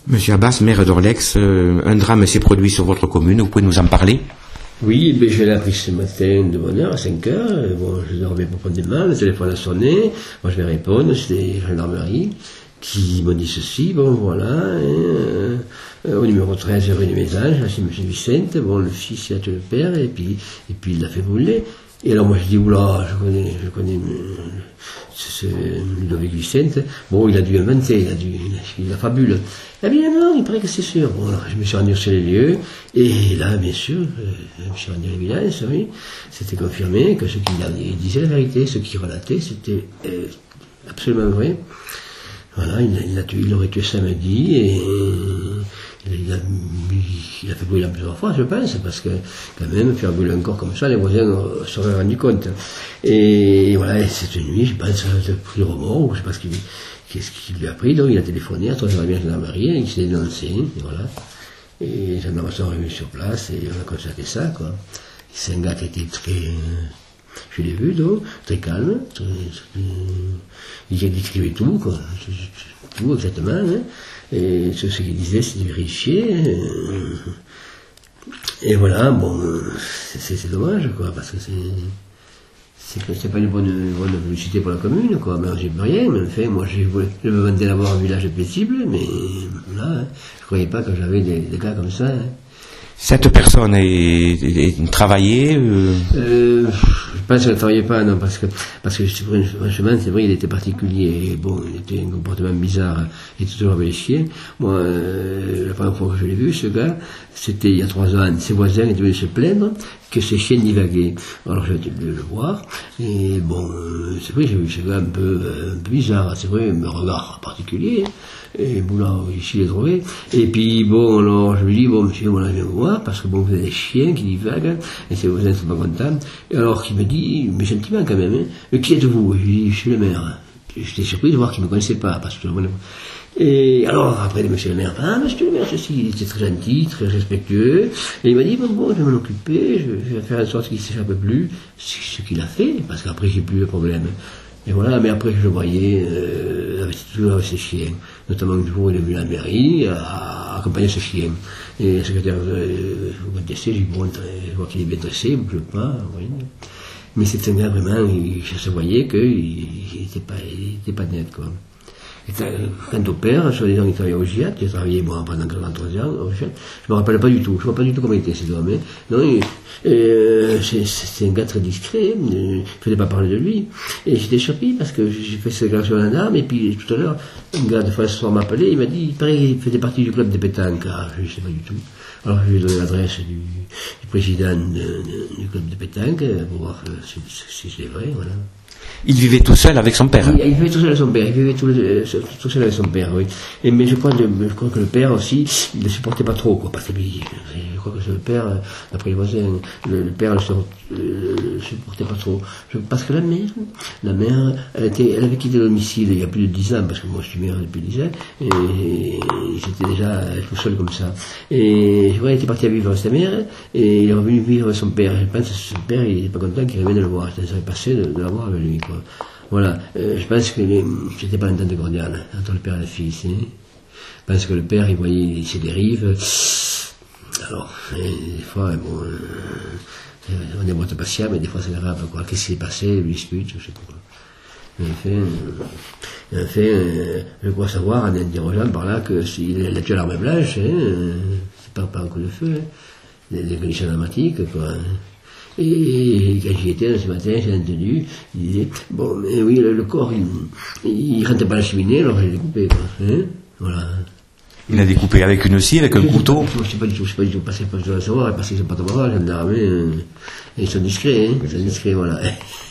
Monsieur Abbas, maire d'Orlex, un drame s'est produit sur votre commune, vous pouvez nous en parler? Oui, ben, je l'ai appris ce matin de bonne heure, à 5 heures. Bon, je dormais profondément, le téléphone a sonné. Moi, je vais répondre, c'était la gendarmerie qui m'ont dit ceci. Bon, voilà, au numéro 13, rue du Mésange, c'est M. Vicente. Bon, le fils, il a tué le père, et puis il l'a fait brûler. Et alors, moi, je dis, oula, je connais ce Ludovic Vicente. Bon, il a dû inventer, il a fabule. Eh bien, non, il paraît que c'est sûr. Bon, alors, je me suis rendu sur les lieux, et là, bien sûr, je me suis rendu à l'évidence, oui. C'était confirmé que ce qu'il disait la vérité, ce qu'il relatait, c'était absolument vrai. Voilà, il l'aurait tué samedi, et il a fait brûler plusieurs fois, je pense, parce que, quand même, faire brûler un corps comme ça, les voisins s'auraient rendu compte. Et voilà, et cette nuit, je pense, il a pris le remords, ou je sais pas qu'est-ce qu'il lui a pris, donc il a téléphoné à 3h30 à la gendarmerie, et il s'est dénoncé, et voilà. Et les gendarmes sont revenus sur place, et on a constaté ça, quoi. C'est un gars qui était très, je l'ai vu, donc, très calme, il décrivait tout, quoi, tout exactement, hein. Et ce qu'il disait, c'est vérifié. Et voilà, bon, c'est dommage, quoi, parce que c'est pas une bonne publicité pour la commune, quoi. Mais j'ai rien, mais enfin, moi, je me vantais d'avoir un village paisible, mais là, hein, je croyais pas que j'avais des cas comme ça, hein. Cette personne est travaillée Je pense qu'elle ne travaillait pas, non, parce que franchement, c'est vrai, il était particulier, et bon, il était un comportement bizarre, il était toujours avec les chiens. Moi, la première fois que je l'ai vu, ce gars, c'était il y a 3 ans, ses voisins étaient venus se plaindre que ses chiens divaguaient. Alors j'ai été venu le voir, et bon, c'est vrai, j'ai vu ce gars un peu bizarre, c'est vrai, un regard particulier, et bon là, ici, il est trouvé. Et puis bon, alors je lui dis, bon monsieur, voilà, je viens vous voir, parce que bon, vous avez des chiens qui divaguent, et ses voisins ne sont pas contents. Et alors qu'il me dit, mais gentiment quand même, hein, mais qui êtes-vous? Je lui dis, je suis le maire. J'étais surpris de voir qu'il ne me connaissait pas, parce que et alors, après, monsieur le maire, monsieur le maire, ceci, il était très gentil, très respectueux, et il m'a dit, bon, je vais m'en occuper, je vais faire en sorte qu'il ne s'échappe plus, ce qu'il a fait, parce qu'après, j'ai plus de problème. Et voilà, mais après, je le voyais, toujours avec ses chiens, notamment le jour où il est venu à la mairie, à accompagner ses chiens. Et le secrétaire au décès, j'ai dit, bon, je vois qu'il est bien dressé, il ne bouge pas, oui. Mais c'est un gars vraiment, je se voyait qu'il n'était pas net, quoi. Et quant au père, soi-disant qu'il travaillait au GIAT, il a travaillé pendant 43 ans au GIAT, je me rappelle pas du tout, je ne vois pas du tout comment il était cet homme. Non, c'est un gars très discret, je ne faisais pas parler de lui. Et j'étais surpris parce que j'ai fait cette déclaration à l'âme, et puis tout à l'heure, un gars de France m'a appelé, il m'a dit, il paraît qu'il faisait partie du club de pétanque. Ah, je ne sais pas du tout. Alors je lui ai donné l'adresse du président du club de pétanque pour voir si c'est vrai, voilà. Il vivait tout seul avec son père. Oui, il vivait tout seul avec son père, tout seul avec son père, oui. Mais je crois que le père aussi, il ne supportait pas trop, quoi, parce que je crois que le père, d'après les voisins, le père ne supportait pas trop. Parce que la mère, elle avait quitté le domicile il y a plus de 10 ans, parce que moi je suis maire depuis 10 ans, et j'étais déjà tout seul comme ça. Et je crois qu'elle était partie à vivre avec sa mère, et il est revenu vivre avec son père. Je pense que son père, il n'est pas content qu'il revienne le voir, ça serait passé de l'avoir avec lui, quoi. Voilà, je pense que c'était pas l'entente cordiale entre le père et le fils. Hein. Je pense que le père, il voyait ses dérives. Alors, des fois, bon, on est moins patient, mais des fois c'est grave, quoi. Qu'est-ce qui s'est passé, le dispute, je sais pas. Mais enfin, je crois savoir, en interrogeant par là, que s'il a tué l'arme blanche, hein, c'est pas un coup de feu, hein. Des conditions dramatiques, quoi. Et quand j'y étais ce matin, j'ai entendu, il disait, bon, mais oui, le corps, il rentrait pas à la cheminée, alors j'ai découpé, quoi. Hein, voilà. Il a découpé avec une scie, avec un couteau. Je sais pas du tout, parce que je dois le savoir, parce qu'ils sont pas trop bravants, les gendarmes, ils sont discrets, voilà.